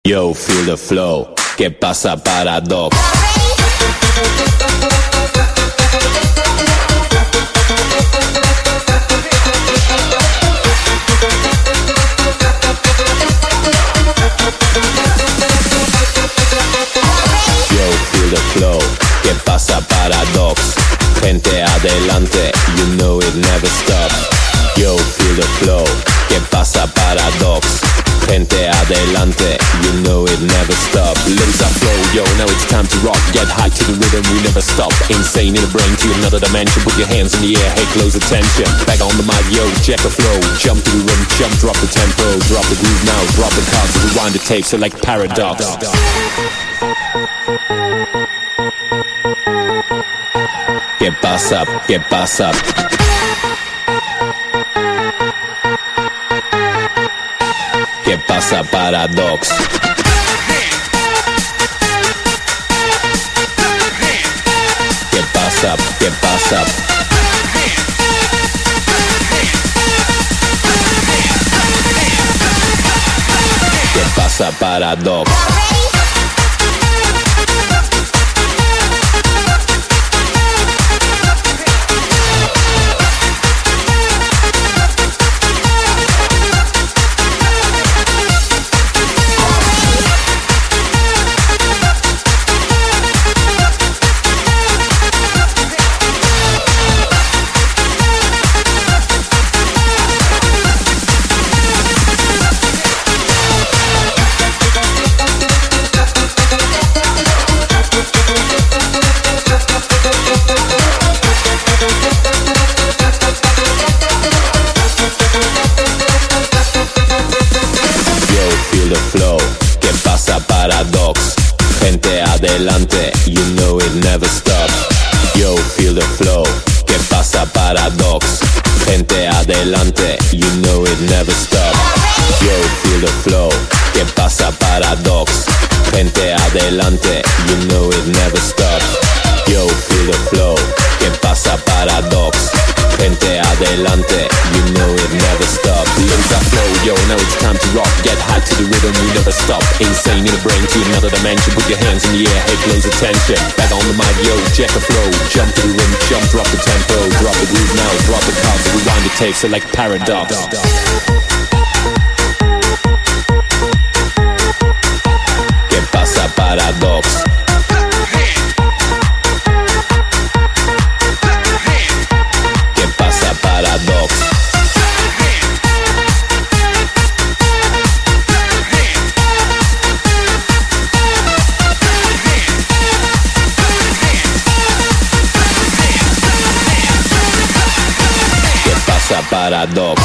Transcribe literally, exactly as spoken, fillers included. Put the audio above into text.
Yo, feel the flow. ¿Qué pasa, Paradox? Yo, feel the flow. ¿Qué pasa, Paradox? Gente adelante, you know it never stops. Yo, feel the flow. ¿Qué pasa, Paradox? Gente adelante, you know it never stop. Limbs are flow, yo, now it's time to rock. Get high to the rhythm, we never stop. Insane in the brain to another dimension. Put your hands in the air, hey, close attention. Back on the mic, yo, check the flow. Jump to the rhythm, jump, drop the tempo. Drop the groove now, drop the cards. Rewind the tape, so like Paradox. ¿Qué pasa? ¿Qué pasa? ¿Qué pasa, Paradox? ¿Qué pasa? ¿Qué pasa? ¿Qué pasa, Paradox? Flow, ¿qué pasa, Paradox? Gente adelante, you know it never stops. Yo, feel the flow, ¿qué pasa, Paradox? Gente adelante, you know it never stops. Yo, feel the flow, ¿qué pasa, Paradox? Gente adelante, you know it never stops. Yo, feel the flow, ¿qué pasa, Paradox? Gente adelante, you know it never stops. Limbs are flow, yo, now it's time to rock. Get high to the rhythm, we never stop. Insane in the brain to another dimension. Put your hands in the air, hey, close attention. Back on the mic, yo, check the flow. Jump to the rhythm, jump, drop the tempo. Drop the groove now, drop the cards. Rewind the tape, so like Paradox. ¿Qué pasa, Paradox? ¿Qué pasa, Paradox? ¿Qué pasa, Paradox?